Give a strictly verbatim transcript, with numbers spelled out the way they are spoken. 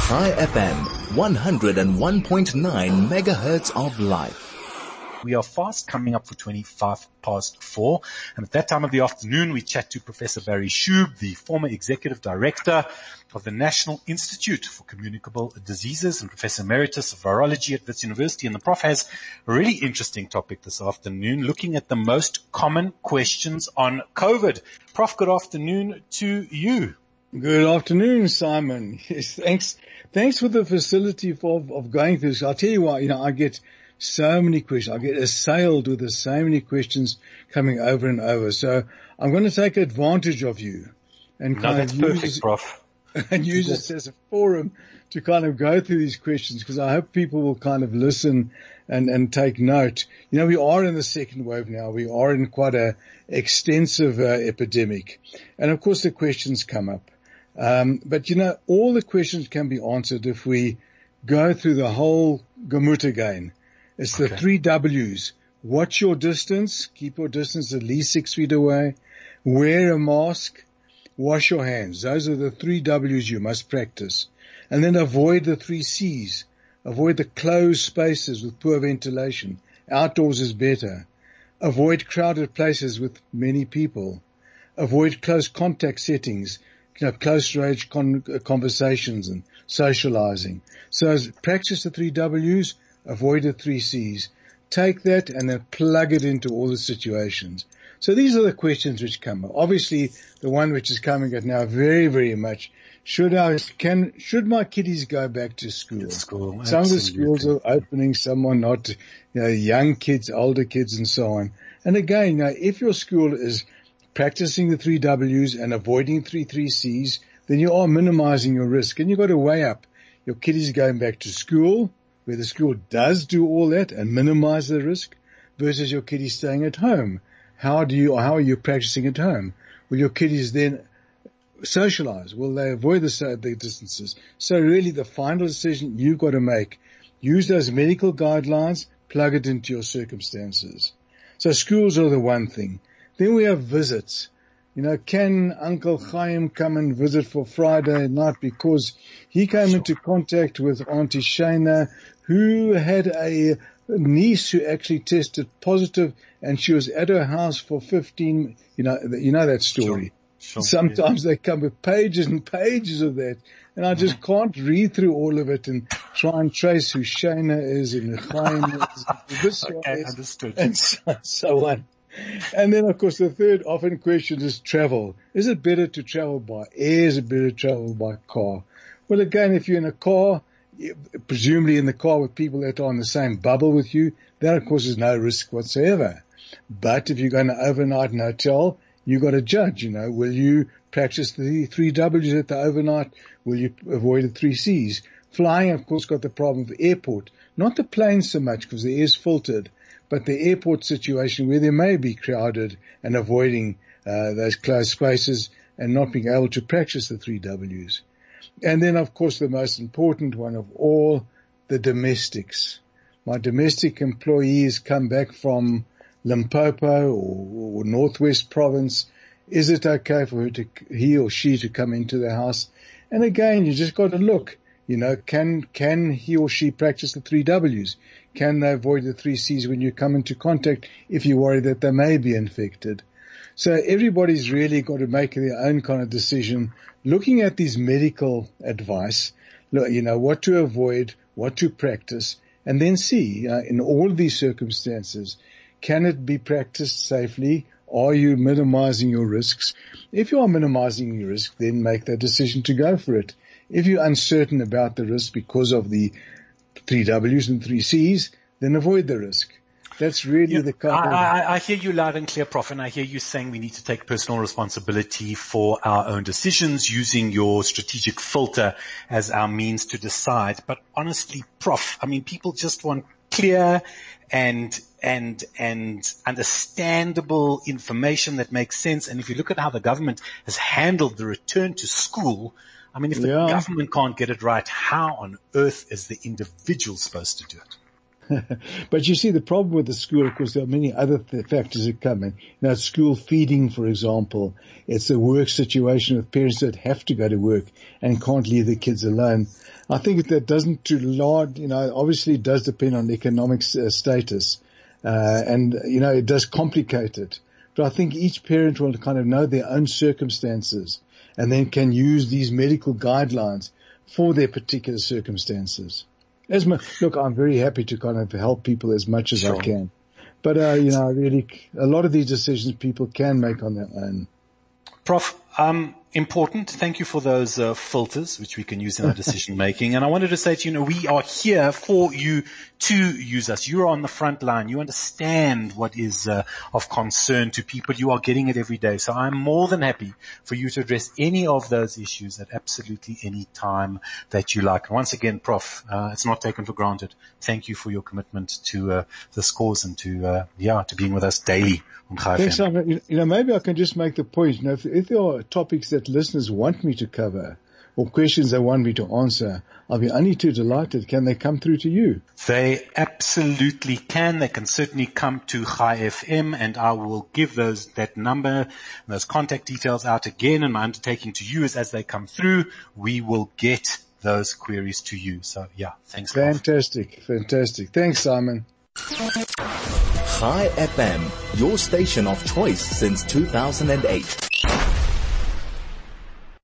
Chai F M, one oh one point nine megahertz of life. We are fast coming up for twenty-five past four. And at that time of the afternoon, we chat to Professor Barry Shube, the former Executive Director of the National Institute for Communicable Diseases and Professor Emeritus of Virology at Wits University. And the Prof has a really interesting topic this afternoon, looking at the most common questions on COVID. Prof, good afternoon to you. Good afternoon, Simon. Yes, thanks. Thanks for the facility for, of going through this. I'll tell you what, you know, I get so many questions. I get assailed with the so many questions coming over and over. So I'm going to take advantage of you and no, kind that's of perfect, use, Prof. and use this as a forum to kind of go through these questions, because I hope people will kind of listen and, and take note. You know, we are in the second wave now. We are in quite a extensive uh, epidemic. And of course the questions come up. Um, but you know, all the questions can be answered if we go through the whole gamut again. It's the okay. three W's. Watch your distance. Keep your distance at least six feet away. Wear a mask. Wash your hands. Those are the three W's you must practice. And then avoid the three C's. Avoid the closed spaces with poor ventilation. Outdoors is better. Avoid crowded places with many people. Avoid close contact settings. You know, close range con- conversations and socializing. So practice the three W's. Avoid the three C's. Take that and then plug it into all the situations. So these are the questions which come up. Obviously, the one which is coming at now very, very much. Should I, can, should my kiddies go back to school? School, some of the schools are opening, some are not, you know, young kids, older kids and so on. And again, you know, if your school is practicing the three W's and avoiding three, three C's, then you are minimizing your risk. And you've got to weigh up your kiddies going back to school, where the school does do all that and minimize the risk, versus your kiddies staying at home. How do you, or how are you practicing at home? Will your kiddies then socialize? Will they avoid the, the distances? So really the final decision you've got to make. Use those medical guidelines, plug it into your circumstances. So schools are the one thing. Then we have visits. You know, can Uncle Chaim come and visit for Friday night, because he came into contact with Auntie Shana, who had a niece who actually tested positive, and she was at her house for fifteen, you know, you know that story. Sure. Sure. Sometimes yeah. they come with pages and pages of that, and I just mm-hmm. can't read through all of it and try and trace who Shana is and who Chaim is, and this okay, one is, understood. and so, so on. And then, of course, the third often question is travel. Is it better to travel by air? Is it better to travel by car? Well, again, if you're in a car, presumably in the car with people that are in the same bubble with you, that, of course, is no risk whatsoever. But if you're going to overnight in a hotel, you've got to judge, you know, will you practice the three W's at the overnight? Will you avoid the three C's? Flying, of course, got the problem of the airport. Not the plane so much, because the air is filtered, but the airport situation where there may be crowded, and avoiding uh, those closed spaces and not being able to practice the three W's. And then, of course, the most important one of all, the domestics. My domestic employees come back from Limpopo or, or Northwest Province. Is it okay for her to, he or she to come into the house? And again, you just got to look. You know, can, can he or she practice the three W's? Can they avoid the three C's when you come into contact if you worry that they may be infected? So everybody's really got to make their own kind of decision, looking at these medical advice, you know, what to avoid, what to practice, and then see, uh, in all of these circumstances, can it be practiced safely? Are you minimizing your risks? If you are minimizing your risk, then make that decision to go for it. If you're uncertain about the risk because of the three W's and three C's, then avoid the risk. That's really yeah, the kind I, of... I, I hear you loud and clear, Prof, and I hear you saying we need to take personal responsibility for our own decisions, using your strategic filter as our means to decide. But honestly, Prof, I mean, people just want clear and and and understandable information that makes sense. And if you look at how the government has handled the return to school, I mean, if the yeah. government can't get it right, how on earth is the individual supposed to do it? But you see, the problem with the school, of course, there are many other th- factors that come in. You know, school feeding, for example. It's the work situation with parents that have to go to work and can't leave their kids alone. I think that doesn't too large, you know, obviously it does depend on economic uh, status. Uh, and, you know, it does complicate it. But I think each parent will kind of know their own circumstances and then can use these medical guidelines for their particular circumstances. As my, look, I'm very happy to kind of help people as much as sure. I can. But, uh, you know, really, a lot of these decisions people can make on their own. Prof, um, important. Thank you for those uh, filters, which we can use in our decision making. And I wanted to say to you, you know, we are here for you to use us. You're on the front line. You understand what is uh, of concern to people. You are getting it every day. So I'm more than happy for you to address any of those issues at absolutely any time that you like. And once again, Prof, uh, it's not taken for granted. Thank you for your commitment to uh, this cause and to, uh, yeah, to being with us daily on Chai F M. Thanks, Simon. You know, maybe I can just make the point, you know, if, if there are topics that listeners want me to cover or questions they want me to answer, I'll be only too delighted. Can they come through to you? They absolutely can. They can certainly come to Chai F M, and I will give those, that number, those contact details out again. And my undertaking to you is as they come through, we will get those queries to you. So yeah, thanks. Fantastic. Prof. Fantastic. Thanks, Simon. Chai F M, your station of choice since two thousand eight.